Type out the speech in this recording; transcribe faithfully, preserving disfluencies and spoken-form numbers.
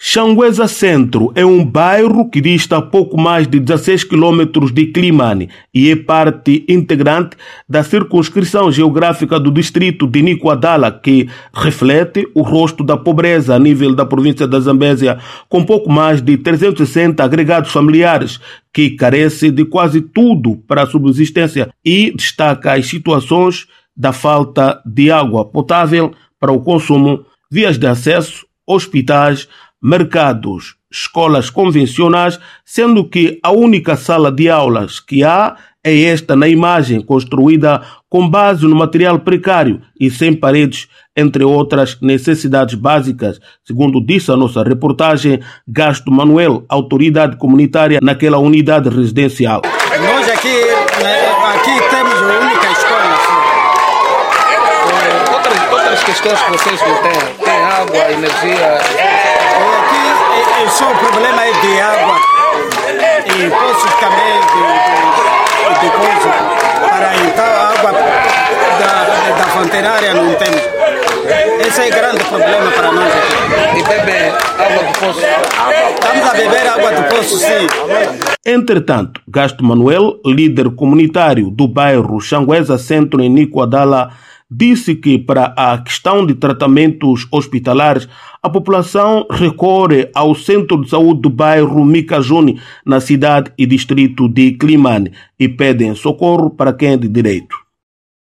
Xanguesa Centro é um bairro que dista pouco mais de dezesseis quilômetros de Climane e é parte integrante da circunscrição geográfica do distrito de Nicoadala, que reflete o rosto da pobreza a nível da província da Zambésia, com pouco mais de trezentos e sessenta agregados familiares que carece de quase tudo para a subsistência e destaca as situações da falta de água potável para o consumo, vias de acesso, hospitais, mercados, escolas convencionais, sendo que a única sala de aulas que há é esta na imagem, construída com base no material precário e sem paredes, entre outras necessidades básicas, segundo disse a nossa reportagem Gasto Manuel, autoridade comunitária naquela unidade residencial. Nós aqui, aqui temos a única escola. É, outras, outras questões que vocês não têm, tem água, energia. Aqui só o problema é de água e poços também de, de, de coisa. Para então a água da, da fontenária não temos. Esse é o grande problema para nós aqui. E beber água do poço? Estamos a beber água do poço, sim. Entretanto, Gasto Manuel, líder comunitário do bairro Xanguesa Centro em Nicoadala, disse que para a questão de tratamentos hospitalares, a população recorre ao Centro de Saúde do bairro Micajuni, na cidade e distrito de Climane, e pedem socorro para quem é de direito.